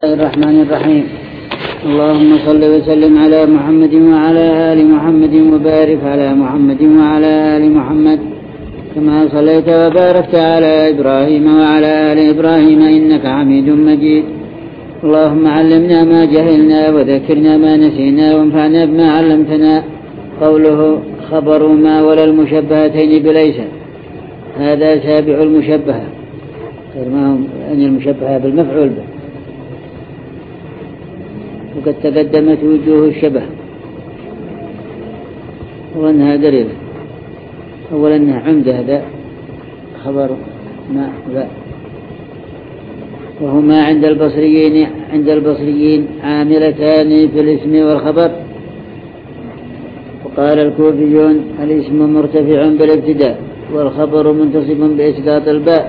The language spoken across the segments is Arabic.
الرحمن الرحيم. اللهم صل وسلم على محمد وعلى آل محمد وبارك على محمد وعلى آل محمد كما صليت وباركت على إبراهيم وعلى آل إبراهيم إنك حميد مجيد. اللهم علمنا ما جهلنا وذكرنا ما نسينا وانفعنا بما علمتنا. قوله خبر ما ولا المشبهتين بليس، هذا سابع المشبهة، غير ما هم أن المشبهة بالمفعول به، وقد تقدمت وجوه الشبه وأنها قريبة. أولا أنها عمدة، هذا خبر ما لا، وهما عند البصريين عاملتان في الاسم والخبر. وقال الكوفيون الاسم مرتفع بالابتداء والخبر منتصب بإسقاط الباء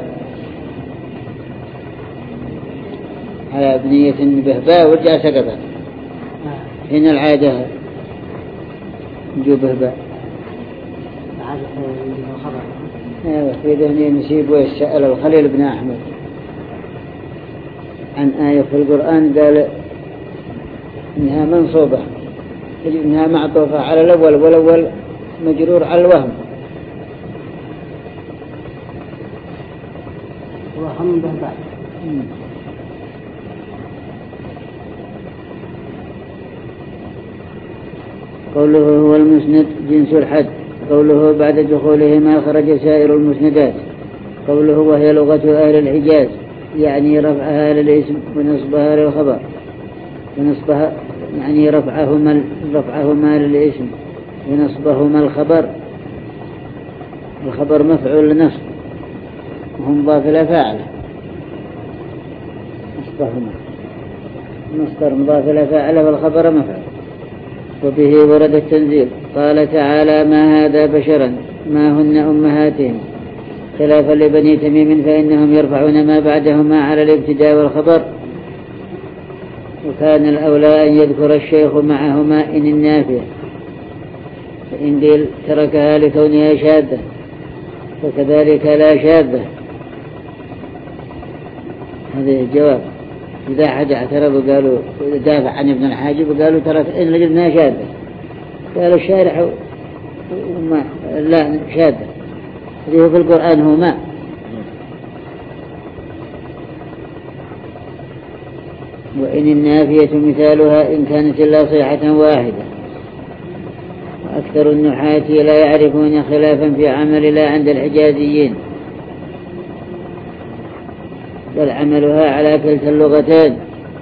على بنية بهباء ورجع سقطت. هنا العادة نجوبه باء في ذهني نسيب ويسأل الخليل بن أحمد عن آية في القرآن قال إنها منصوبة، إنها معطوفة على الأول والأول مجرور على الوهم. وهم بهباء. قوله هو المسند جنس الحد. قوله بعد دخوله ما خرج سائر المسندات. قوله وهي لغة أهل الحجاز، يعني رفعها للاسم ونصبها للخبر، ونصبها يعني رفعهما للاسم ونصبهما الخبر. الخبر مفعول لنصب وهم ضاف إلى فاعل، نصبهما مصدر مضاف إلى فاعل والخبر مفعول. وبه ورد التنزيل. قال تعالى ما هذا بشرا ما هن أمهاتهم، خلافا لبني تميم فإنهم يرفعون ما بعدهما على الابتداء والخبر. وكان الأولى أن يذكر الشيخ معهما إن النافية، فإن قيل تركها لكونها شاذة وكذلك لا شاذة. هذا الجواب. إذا أحد اعترض وقالوا دافع عن ابن الحاجب وقالوا ترك إن لجدنا شاذة، قالوا الشارع وما لا شاذة، هذه في القرآن هو ما. وإن النافية مثالها إن كانت إلا صيحة واحدة. وأكثر النحاة لا يعرفون خلافا في عمل لا عند الحجازيين، بل عملها على كلتا اللغتين.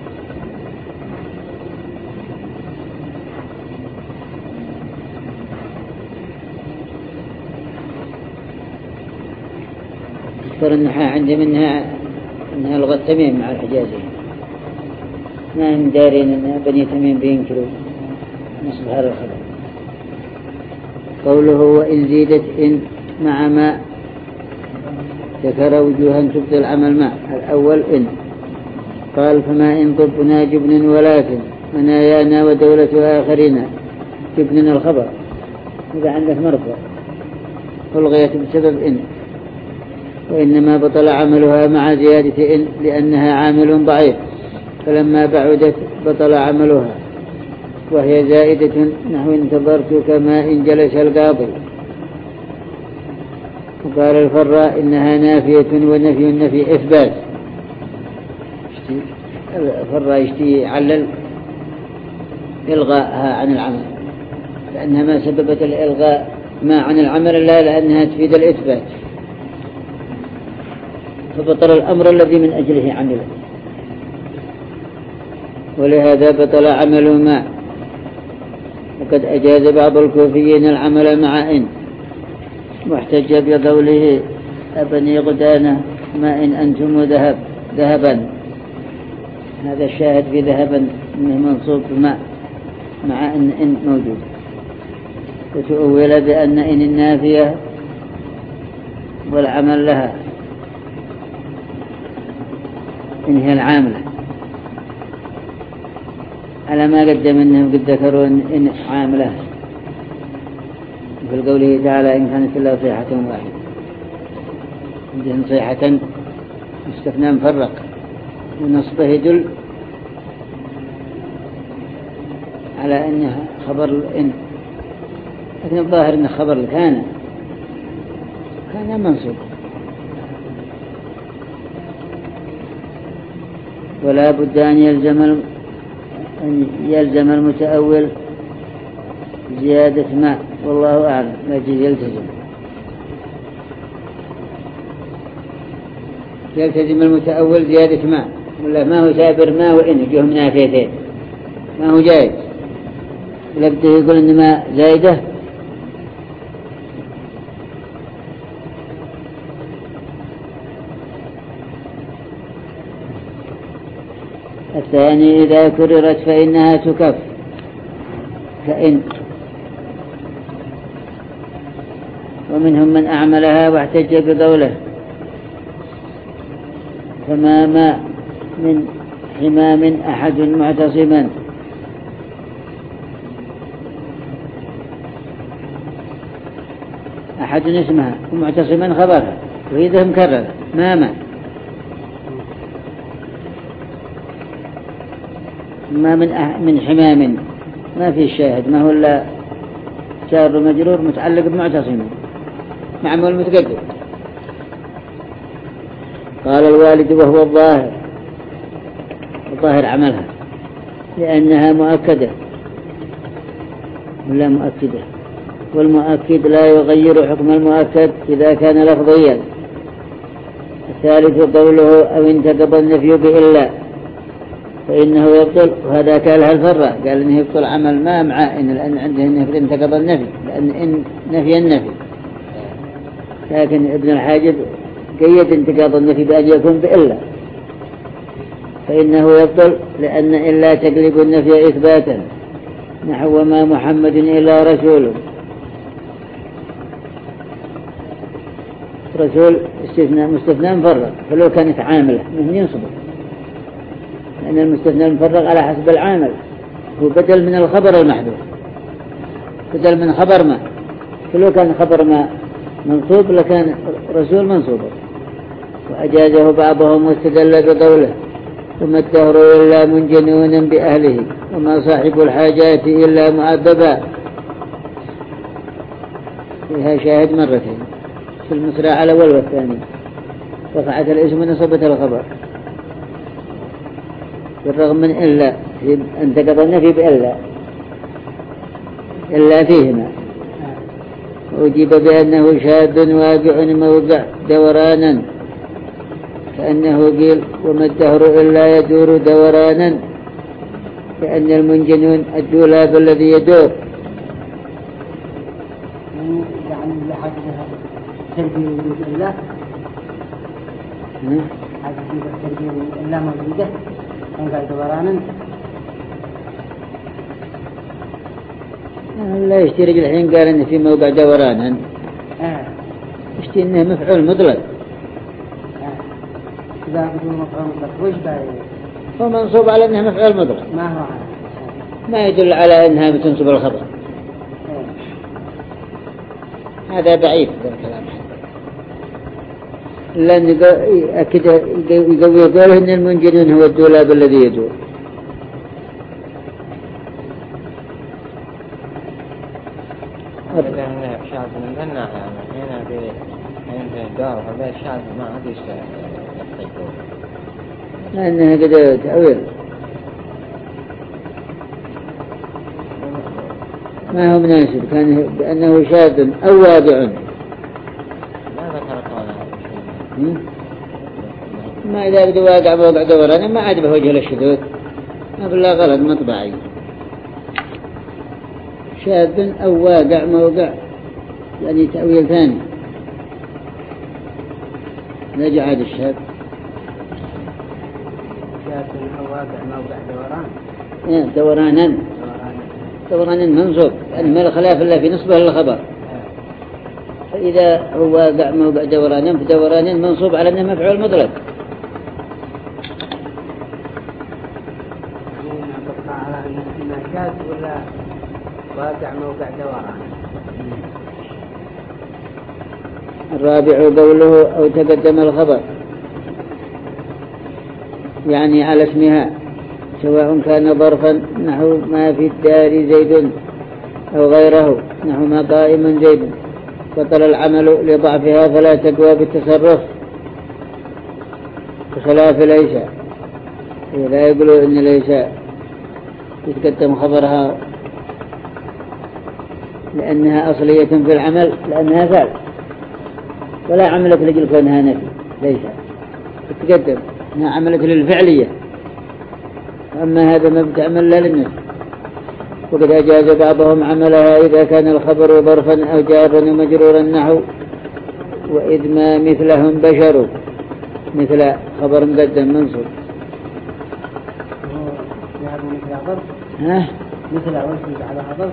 أكثر النحاة عندهم إنها لغة تميم مع الحجازيين، ما هم دارين أن بني تميم بينكروا نصب هذا الخبر. قوله وإن زيدت إن مع ما، ذكر وجوها تبطل العمل مع. الأول إن قال فما إن طبنا جبن ولكن منايانا ودولة آخرين. جبن الخبر إذا عندك مرفوع ألغيت بسبب إن، وإنما بطل عملها مع زيادة إن لأنها عامل ضعيف، فلما بعدت بطل عملها وهي زائدة نحو انتظرتك ما إن جلس القاضي. وقال الفراء إنها نافية ونفي النفي إثبات. الفراء يشتي علل إلغاءها عن العمل، لأنها ما سببت الإلغاء ما عن العمل إلا لأنها تفيد الإثبات، فبطل الأمر الذي من أجله عمله، ولهذا بطل عمله ما. وقد أجاز بعض الكوفيين العمل مع إن، واحتج بقوله أبني غدانة ما إن أنتم ذهبا. هذا الشاهد في ذهبا إنه منصوب بما مع إن موجود. وتؤول بأن إن النافية والعمل لها إن هي العاملة، على ما قدم أنهم قد ذكروا إن عاملة في قوله تعالى إن كانت إلا صيحة واحدة. عندهم صيحة مستثنى مفرق، ونصبه يدل على أنه خبر إن، لكن الظاهر أنه خبر كان منصوب. ولا بد أن يلزم المتأول زيادة ما، والله أعلم. لا يلتزم المتأول زيادة ما، ولا ما هو سابر ما وإن يجوه من نافيتين، ما هو جائز. لابد يقول إن ما زايدة. الثاني إذا كررت فإنها تكف كإن، ومنهم من أعملها واحتج بقوله فما من حمام أحد معتصما. أحد اسمها ومعتصما خبرها، وإذا مكررة ما من حمام، ما في الشاهد، ما هو إلا جار مجرور متعلق بمعتصما معمول متقدم. قال الوالد وهو الظاهر عملها لأنها مؤكدة ولا مؤكدة، والمؤكد لا يغير حكم المؤكد إذا كان لفظيا. الثالث قوله أو انتقض النفي بإلا فإنه يبطل، وهذا كالها الفرة قال إنه يبطل عمل ما مع إن، لأن عنده إنه انتقض النفي، لأن إن نفي النفي. لكن ابن الحاجب قيد انتقاض النفي بأن يكون بإلا، فإنه يبطل لأن إلا تقلب النفي إثباتا، نحو ما محمد إلا رسول. رسول مستثنى مفرغ، فلو كانت عاملة من ينصبه، لأن المستثنى المفرغ على حسب العامل، هو بدل من الخبر المحذوف، بدل من خبر ما، فلو كان خبر ما منصوب لكان رسول منصوبا. وأجازه بعضهم واستدل بقوله ثم الدهر إلا منجنون بأهله وما صاحب الحاجات إلا مؤدبا. فيها شاهد مرتين في المصرع على الأول والثاني، رفعت الاسم ونصبت الخبر، بالرغم من إلا انتقض النفي إلا فيهما. وأجيب بأنه شاذ واقع موقع دورانا، كأنه قيل وما الدهر إلا يدور دورانا، كأن المنجنون الدولاب الذي يدور. يعني لحاجة تربية وجود الله، حاجة تربية الله موجودة قال دورانا. لا يشتري الحين قال إنه في موقع دورانا، يشتري إنه مفعول مطلق. إذا بدون مفعول مطلق وش باين؟ هو منصوب على إنه مفعول مطلق، ما هو ما يدل على إنها بتنصب الخبر. هذا ضعيف الكلام، لأن أكيد يقوي قوله إن المنجنون هو الدولاب الذي يدور. هذا هنا شاذ من الناحية، هنا في الدار هذا شاذ ما عاد يستيقظ، لأنها قد تأويل ما هو مناسب، كان بأنه شاذ أو واقع. لا ذكر قوله ما إذا بدو واقع موقع دوران ما عاد بوجه للشذوذ، ما بالله غلط مطبعي. شاذ أو واقع موقع يعني تأويل ثاني، لا جعاد الشاذ. شاذ أو واقع موقع دوران دورانا منصوب، يعني ما الخلاف إلا في نصبه للخبر. فإذا هو واقع موقع دورانا فدوران منصوب على أنه مفعول مطلق. على أنه شاذ ولا واقع موقع دوران. الرابع قوله أو تقدم الخبر، يعني على اسمها سواء كان ظرفا نحو ما في الدار زيد أو غيره نحو ما قائم زيد بطل العمل لضعفها فلا تقوى بالتصرف بخلاف ليس. لا يقولوا إن ليس يتقدم خبرها لأنها أصلية في العمل لأنها فعل ولا عملت لجل كونها نفي. ليس تتقدم انها عملت للفعلية، أما هذا ما بتعمل لا للنفي. وقد أجاز بعضهم عملها إذا كان الخبر ظرفا أو جارا ومجرورا نحو وإذ ما مثلهم بشر، مثل خبر مقدم منصوب. مثل أولئك على ظرف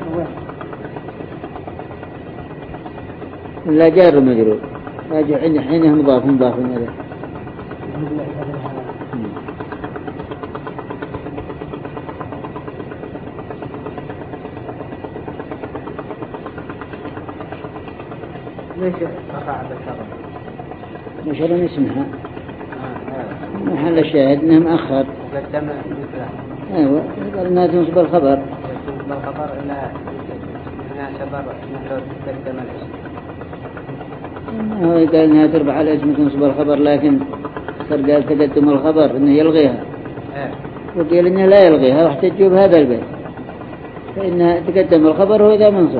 لا جار مجرور حينها مضاف إليه. ليش رفع بشر؟ بشر اسمها محل الشاهد انه مؤخر. قدم مثله. ايوه قالنا تنصب الخبر. تنصب الخبر إلا شبر مثل قدم الاسم. هو قال انها تربع على الاسم تنصب الخبر، لكن صار قال تقدم الخبر انه يلغيها. وقال انه لا يلغيها واحتجوا بهذا البيت فإنها تقدم الخبر هو إذا منصوب.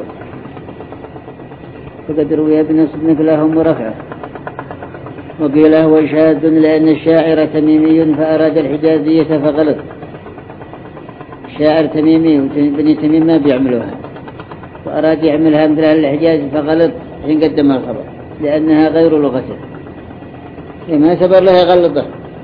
فقد روي بنصب مثلهم ورفعه. وقيل هو شاذ لأن الشاعر تميمي فأراد الحجازية فغلط. شاعر تميمي وبني تميم ما بيعملوها، وأراد يعملها مثل الحجاز فغلط حين قدم الخبر لأنها غير لغته. ما سبر لها غلطه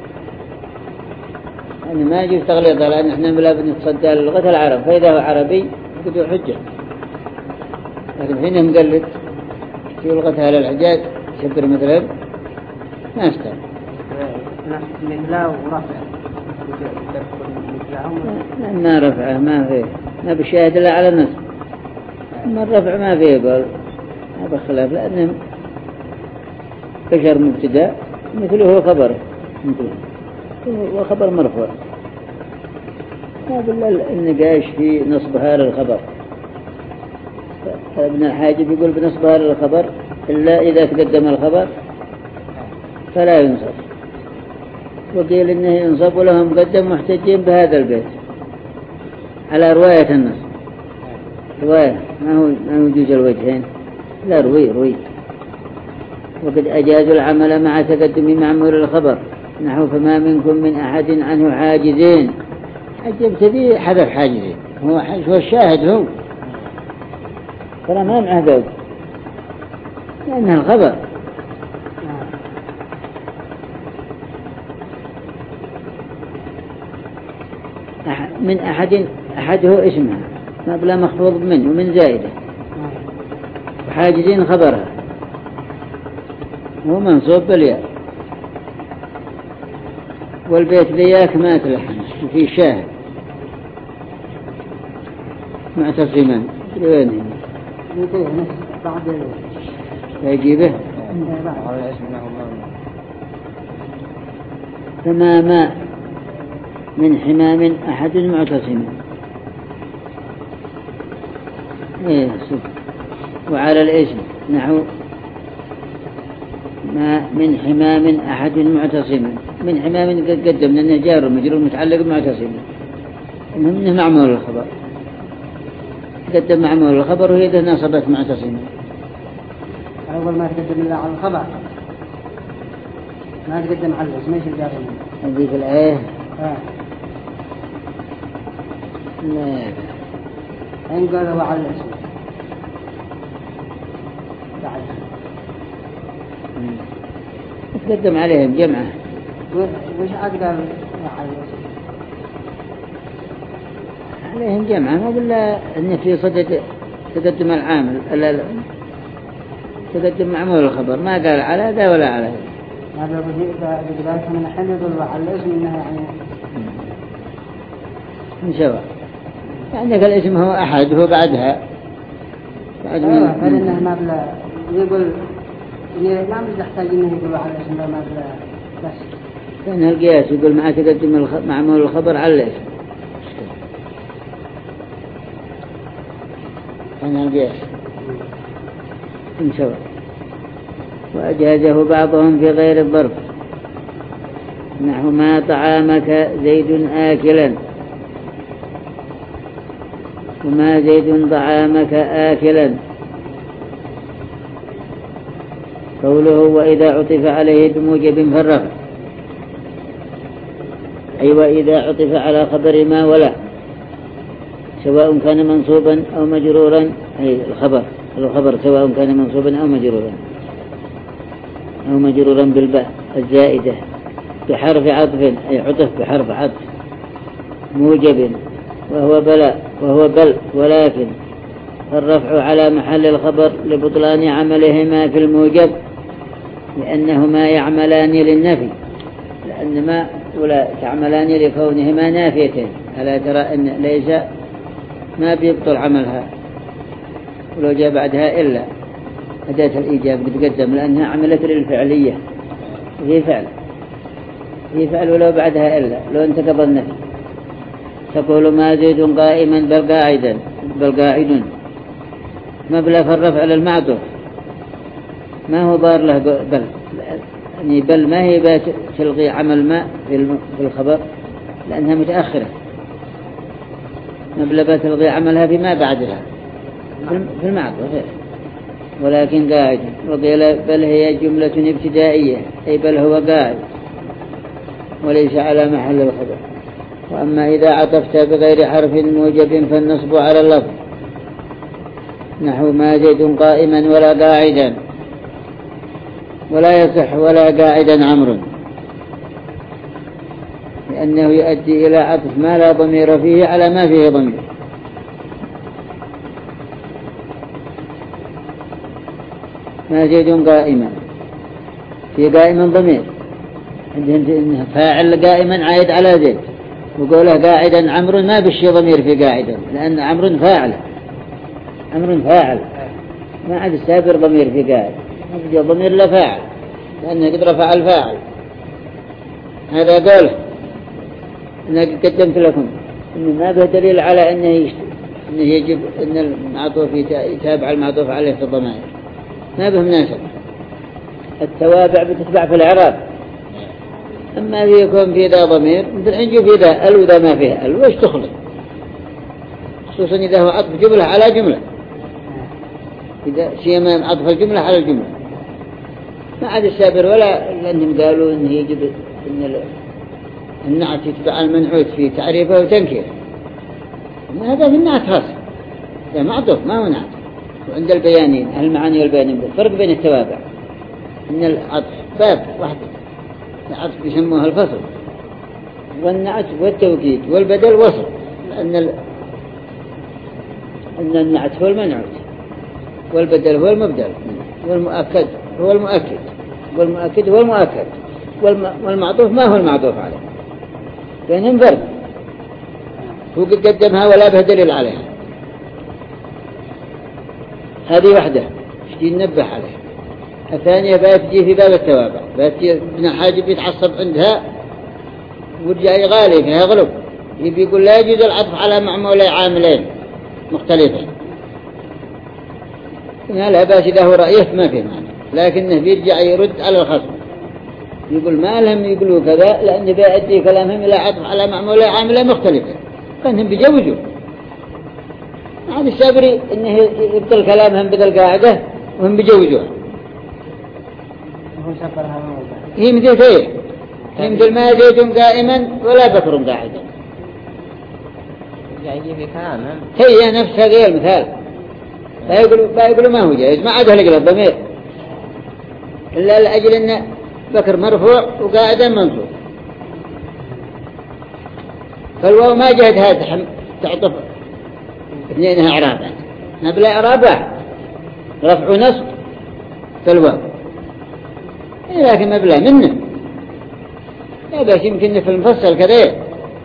يعني ما يجب تغليطها، لأن احنا بلا بنتصدى للغة العرب، فإذا هو عربي يقدر حجة. لكن حين مقلد في لغتها للحجاز شبر مثلا ما استوى. مثله ورفع ما رفعه ما فيه، ما بشاهد إلا على النصب. ما الرفع ما فيه قول هذا خلاف، لأنه بشر مبتدا مثله خبر مثله وخبر مرفوع. هذا النقاش في نصبها للخبر. ابن الحاجب يقول بنصبها للخبر إلا إذا تقدم الخبر فلا ينصب. وقيل إنه ينصب ولهم مقدم محتجين بهذا البيت على رواية النصب. رواية ما هو يجوز الوجهين، لا روي. وقد أجازوا العمل مع تقدم معمول الخبر نحو فما منكم من أحد عنه حاجزين. حجبت به حذف حاجزين، هو الشاهد هو ترى ما معه ذوق لأنها الخبر. من أحده اسمها ما بلا مخفوض منه ومن زائدة، وحاجزين خبرها هو منصوب بالياء. والبيت لياك ما تلحن وفي شاهد معتصما وين يجيبه فما ماء من حمام أحد معتصما. وعلى الاسم نحو ما من حمام أحد معتصما. من حمام قد قدمنا أنه جار مجرور متعلق بمعتصما، منه معمول الخبر. قدم معمول الخبر وهي إذا نصبت معتصما. أول ما تقدم الله على الخبر ما تقدم على الاسم ايش الجار منه؟ هذه في الآية لا إن قالوا على الاسم تقدم عليهم جمعة. وش أقدر على الاسم؟ عليهم جمعة، ما بالله أن في صدد تقدم العامل لا تقدم معمول الخبر، ما قال على ذا ولا على ذا. هذا بذلك من الحين يقول على الاسم إنه يعني من سواء يعني الاسم هو أحد هو بعدها فإنه ما بلا يقول ما يحتاج إنه يقول على الاسم ما بلا بس لأن القياس يقول مع تقدم معمول الخبر على الاسم كان القياس سواء. وأجازه بعضهم في غير الظرف، نحو ما طعامك زيد آكلا، وما زيد طعامك آكلا. قوله وإذا عطف عليه بموجب فالرفع، أي وإذا عطف على خبر ما ولا، سواء كان منصوبا أو مجرورا، أي الخبر سواء كان منصوبا أو مجرورا بالباء الزائدة بحرف عطف، أي عطف بحرف عطف موجب، وهو بل ولكن، فالرفع على محل الخبر لبطلان عملهما في الموجب، لأنهما يعملان للنفي، لأن ما ولا تعملان لكونهما نافيتين. ألا ترى أن ليس ما بيبطل عملها ولو جاء بعدها إلا أداة الإيجاب بتقدم، لأنها عملت للفعلية، هي فعل ولو بعدها إلا لو انتقض النفي. تقول ما زيد قائما بل قاعد، مبلغ الرفع للمعطوف ما هو ضار له بل، يعني بل ما هي تلغي عمل ما في الخبر لأنها متأخرة، مبلغ تلغي عملها فيما بعدها في المعطوف، ولكن قاعد. وقيل بل هي جملة ابتدائية، أي بل هو قاعد وليس على محل الخبر. وأما إذا عطفت بغير حرف موجب فالنصب على اللفظ، نحو ما زيد قائما ولا قاعدا، ولا يصح ولا قاعدا عمرو، لأنه يؤدي إلى عطف ما لا ضمير فيه على ما فيه ضمير. ما زيد قائما، في قائما ضمير، عندهم فاعل قائما عايد على زيد، وقوله قاعدا عمرو ما بشي ضمير في قاعدا، لأن عمرو فاعل ما عاد السابر ضمير في قاعد، ما بشي ضمير لا فاعل، لأنه قد رفع الفاعل. هذا قوله أنا قدمت لكم إنه ما به دليل على إنه يجب إن المعطوف يتابع المعطوف عليه في الضمائر، ما به مناسب. التوابع بتتبع في الإعراب، أما يكون في ذا ضمير مثل أن يجي في ذا ال وذا ما فيه ال، وش تخلط، خصوصا إذا هو عطف جملة على جملة، إذا شيء عطف الجملة على الجملة ما عاد السابر، ولا لأنهم قالوا إنه يجب إن النعت يتبع المنعوت في تعريفه وتنكيره، هذا في النعت خاص، ده معطوف ما هو نعت. وعند البيانين المعاني والبيانين الفرق بين التوابع إن العطف باب واحد، العطف يسموها الفصل، والنعت والتوكيد والبدل وصل، لأن النعت هو المنعوت، والبدل هو المبدل، والمؤكد هو المؤكد، والمؤكد هو المؤكد، والمعطوف ما هو المعطوف عليه، بينهم فرق. هو قد قدمها ولا به دليل عليها، هذه واحدة اشتي ننبه عليها. الثانية بتجي في باب التوابع، بتجي ابن حاجب يتعصب عندها ورجع يغالي فيها غلب، يقول لا يجوز العطف على معمولي عاملين مختلفين، لا باس إذا هو رأيه ما فيه معنى، لكنه بيرجع يرد على الخصم، يقول ما لهم يقولوا كذا لأن بيأدي كلامهم إلى عطف على معمولي عاملين مختلفين، فإنهم بيجوزوا. هذا السابري إنه يبطل كلامهم بدل قاعدة وهم بيجوزوها. هي مثل شيء، هي مثل ما زيد قائما ولا بكر قاعدا، يجي في كلامهم هي نفس هذه المثال. لا يقولوا ما هو جائز، ما عاد هلقل الضمير إلا لأجل أن بكر مرفوع وقاعدا منصوب، فالواو ما جهد هذا تعطف اثنينها إعرابات، ما بلا إعرابات رفع نصب فالواو، لكن ما بلا منه لا بس يمكن في المفصل كذا.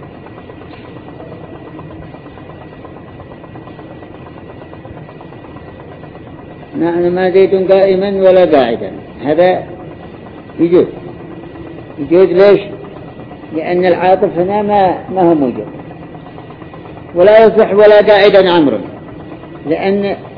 نحن ما زيد قائما ولا قاعدا، هذا يجوز ليش؟ لأن العاطف هنا ما هو موجود. ولا يصح ولا قاعدا عمرو، لأن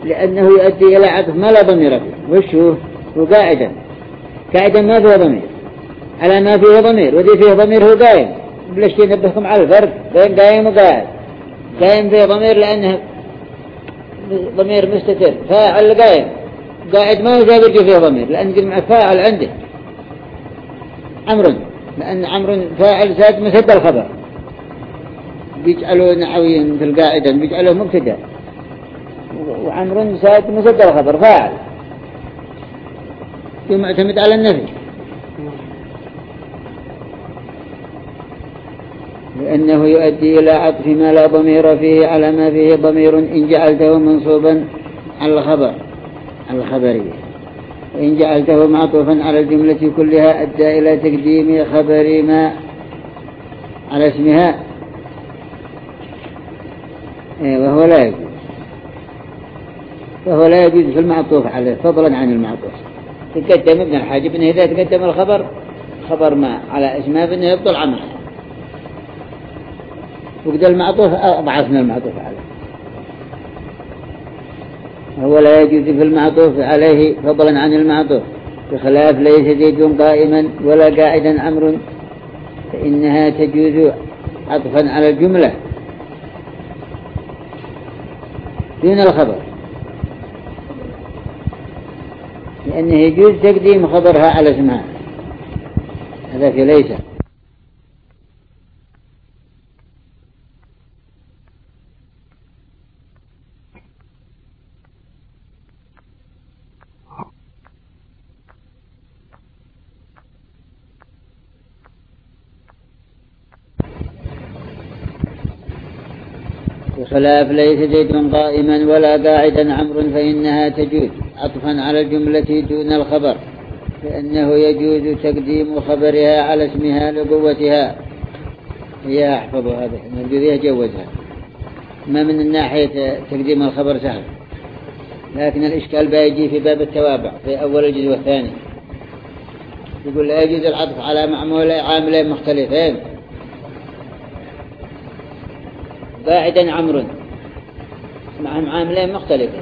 لأنه يؤدي إلى عطف ما لا ضمير فيه. وش هو قاعدا ما فيه ضمير على ما فيه ضمير، وذي فيه ضمير هو قائم. بلش ينبهكم على الفرق بين قائم وقاعد. قائم فيه ضمير لأنه ضمير مستتر، فاعل قائم. قاعد ما هو جابر فيه ضمير لأن جمع فاعل عنده عمرو، لأن عمرو فاعل زاد مسد الخبر، بيجعلوا نحويين في القاعدة بيجعلوا مبتدا، وعمرو زاد مسد الخبر فاعل يعتمد على النفي، لأنه يؤدي إلى عطف ما لا ضمير فيه على ما فيه ضمير إن جعلته منصوبا على الخبر على الخبرية، وإن جعلته معطوفا على الجملة كلها أدى إلى تقديم خبر ما على اسمها، وهو لا يجوز في المعطوف عليه فضلا عن المعطوف. تقدم ابن الحاجب إنه إذا تقدم الخبر خبر ما على اسمها فإنه يبطل عمله، وقد المعطوف أضعف من المعطوف عليه. هو لا يجوز في المعطوف عليه فضلا عن المعطوف، بخلاف ليس زيد قائما ولا قاعدا عمرو، فإنها تجوز عطفا على الجملة دون الخبر، لأنه يجوز تقديم خبرها على اسمها. هذا في ليس. بخلاف ليس زيد قائما ولا قاعدا عمرو، فإنها تجوز عطفا على الجملة دون الخبر، لأنه يجوز تقديم خبرها على اسمها لقوتها. هي أحفظ هذا نرجو يجوزها، ما من الناحية تقديم الخبر سهل، لكن الإشكال بيجي في باب التوابع في أول الجزء والثاني. يقول لا يجوز العطف على عاملين مختلفين، قاعدا عمرو معهم عاملين مختلفين،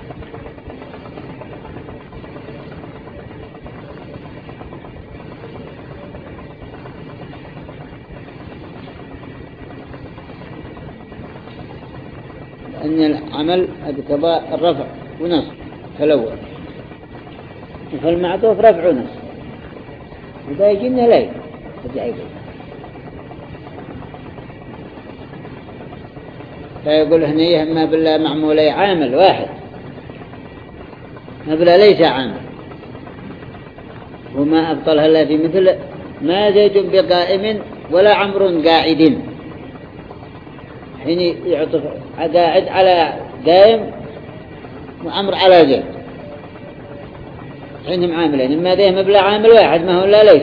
لأن العمل اقتضى الرفع ونصب كالأول، فالمعطوف رفع ونصب، وده يجينا ليه فيقول هنا ما بالله معمولي عامل واحد، ما بالله ليس عامل، وما أبطلها إلا في مثل ما زيد بقائم ولا عمرو قاعد، حين يعطف قاعد على قائم وعمر على زيد، حينهم عاملين، ما ذي مبلغ عامل واحد ما هو لا ليس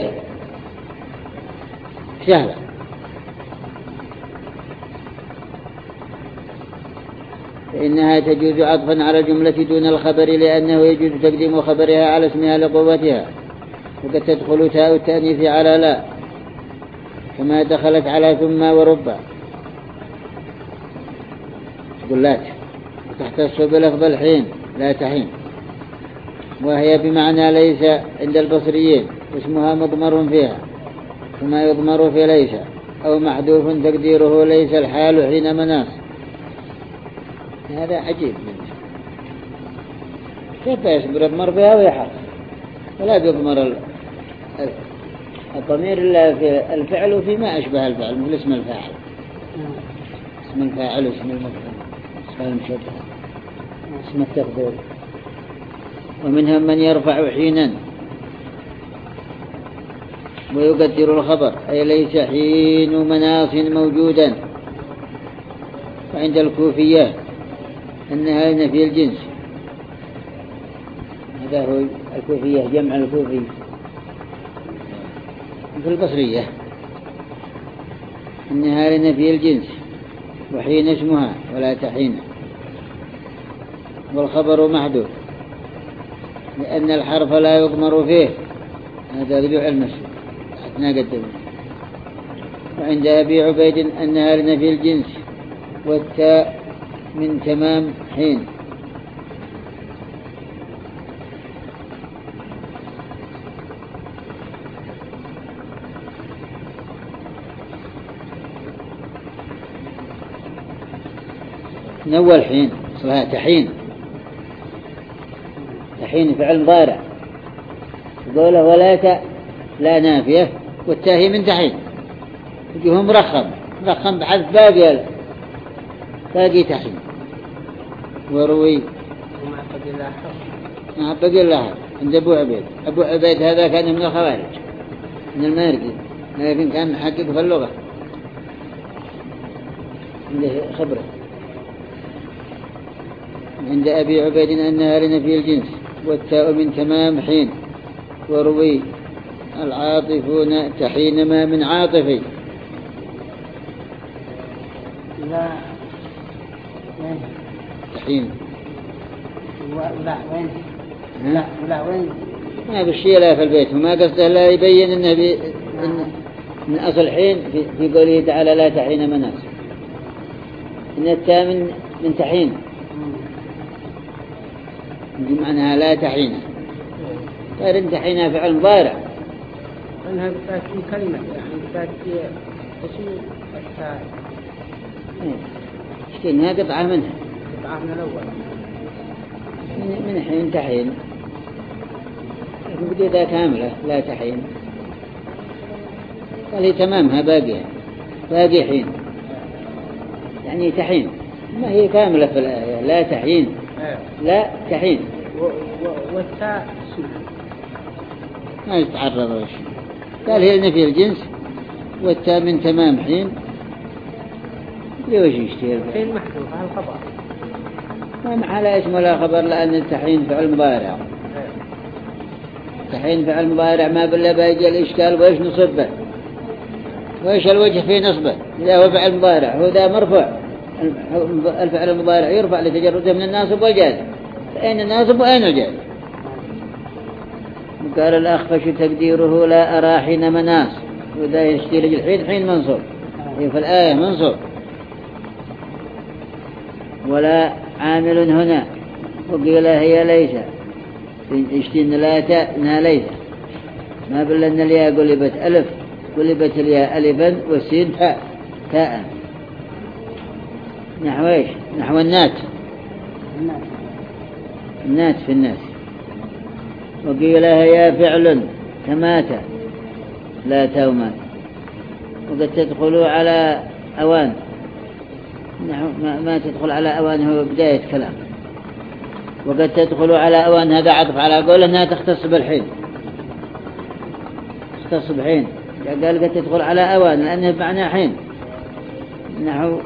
سهلة. فإنها تجوز عطفا على الجملة دون الخبر، لأنه يجوز تقديم خبرها على اسمها لقوتها، وقد تدخل تاء التأنيث على لا كما دخلت على ثم وربا، تقول لا تختص بلفظ الحين لا تحين، وهي بمعنى ليس عند البصريين، اسمها مضمر فيها كما يضمر في ليس، أو محذوف تقديره ليس الحال حين مناص. هذا عجيب منه، كيف يضمر بها ويحرف ولا بيضمر الضمير إلا في الفعل وفيما أشبه الفعل، مثل اسم الفاعل، اسم الفاعل واسم المفعول، اسم المشبه، اسم التقدير. ومنهم من يرفع حينا ويقدر الخبر، أي ليس حين مناص موجودا. وعند الكوفية أنها نفي الجنس، هذا هو الكوفية جمع الكوفي. في البصرية أنها لنفي الجنس، وحين اسمها ولا تحين، والخبر محذوف لأن الحرف لا يضمر فيه، هذا رجوع المسجد حتى قدمه. وعند أبي عبيد أنها لنفي الجنس، والتاء من تمام حين، من أول حين أصلها تحين. تحين فعل مضارع. قوله ولا لا نافية والتاهي من تحين يجيه مرخم بحذف باقي تحين. وروي ما بقي الله عند أبو عبيد هذا كان من الخوارج من المارقي، لكن كان محقق في اللغة عنده خبرة. عند أبي عبيد أنها لنفي الجنس والتاء من تمام حين. وروي العاطفون تحين ما من عاطفي. لا وين تحين ولا وين لا ولا وين ما بالشيء لا في البيت، وما قصده لا يبين إنه إن من أصل حين في قوله تعالى لا تحين مناس، إن التاء من تحين معناها لا تحين. غير ان تحين فعل مضارع أنها بتأتي كلمة يعني بتأتي اسم التاء إنها قطعة منها قطعة من الأول من حين تحين. لكن بدي كاملة لا تحين قال هي تمامها باقي حين يعني تحين ما هي كاملة في الآية لا تحين لا تحين. والتاء ما يتعرض وش قال هي نفي الجنس والتاء من تمام حين ليش يشتغل حين محذوف على الخبر ما محل اسم ولا خبر لأن التحين فعل مضارع. تحين فعل مضارع ما بالله باجي الإشكال وإيش نصبه وإيش الوجه في نصبه إذا هو فعل مضارع هو ذا مرفوع. الفعل المضارع يرفع لتجرده من الناصب والجازم، فأين الناصب وأين الجازم؟ قال الأخفش تقديره لا أرى حين مناص وذا يشتي لجل حين منصوب في الآية منصوب. ولا عامل هنا وقيل هي ليس يشتي إنها ليس ما بل أن الياء قلبت ألف قلبت الياء ألفا والسين تاء نحو إيش نحو النات في الناس. وقيل هي فعل كمات لا تومات وقد تدخل على أوان ما تدخل على أوان هو بداية كلام. وقد تدخل على أوان هذا عطف على قول أنها تختص بالحين تختص بحين قال قد تدخل على أوان لأنه بمعنى حين نحو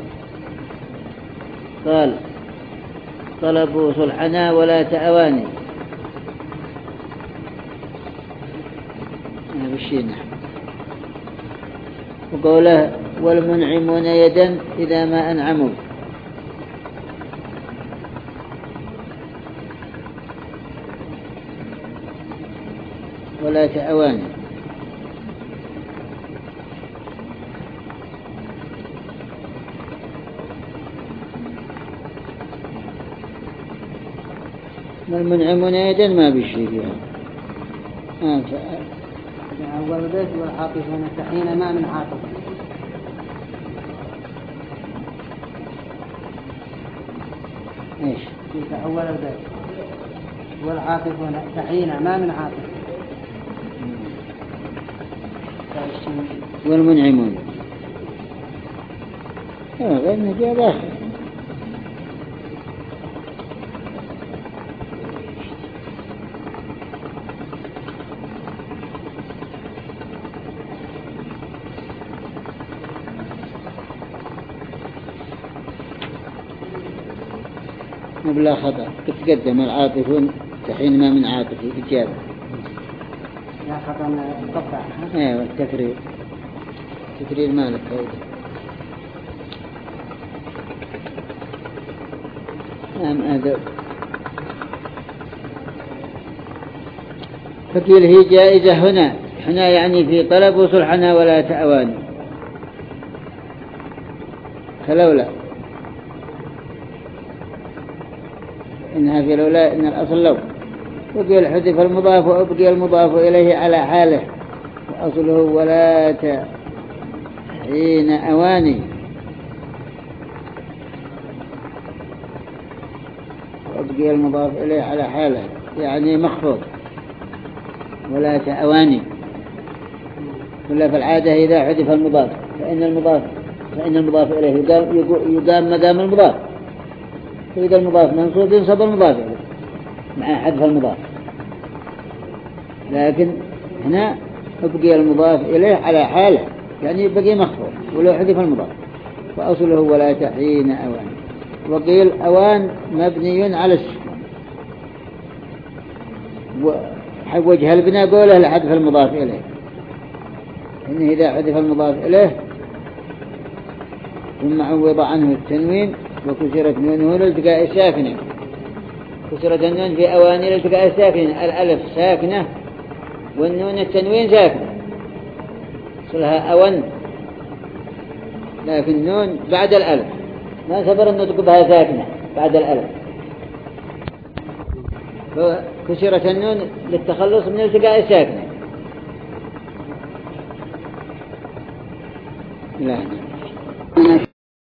قال طلبوا صلحنا ولا تأواني بالشين. وقوله والمنعمون يدا إذا ما أنعموا ولا تأواني والمنعمون يدا ما بالشيء فيها. أول بيت والعاطفون تحين ما من عاطف إيش في أول البيت والعاطفون تحين ما من عاطف والمنعمون غير نجاب آخر بلا خطأ تتقدم العاطفون تحين ما من عاطفي إجابة لا خطأ مقطع ايوه التكرير ما لك فائدة. نعم هذا فقيل هي جائزة هنا يعني في طلب وصلحنا ولا تأواني فلولا إنها في لولا إن الأصل لو وقيل حذف المضاف وأبقي المضاف إليه على حاله وأصله ولا تحين أواني يبقي المضاف إليه على حاله يعني مخفوض ولا كأواني، ولا في العادة إذا حذف المضاف فإن المضاف إليه يقام مقام المضاف، فإذا المضاف منصوب ينصب المضاف إليه مع حذف المضاف. لكن هنا يبقي المضاف إليه على حاله يعني يبقي مخفوض ولو حذف المضاف، وأصله ولا تحين أوان. وقيل أوان مبني على السكون، وجه البناء قوله لحذف المضاف إليه، إنه إذا حذف المضاف إليه ثم عوض عنه التنوين وكسرت نونه لالتقاء الساكنين. كسرت النون في أواني لالتقاء الساكنين، الألف ساكنة والنون التنوين ساكنة صلها أون، لكن نون بعد الألف ما سبر النطق بها ساكنة بعد الألف، فكسرت النون للتخلص من التقاء الساكنة. لا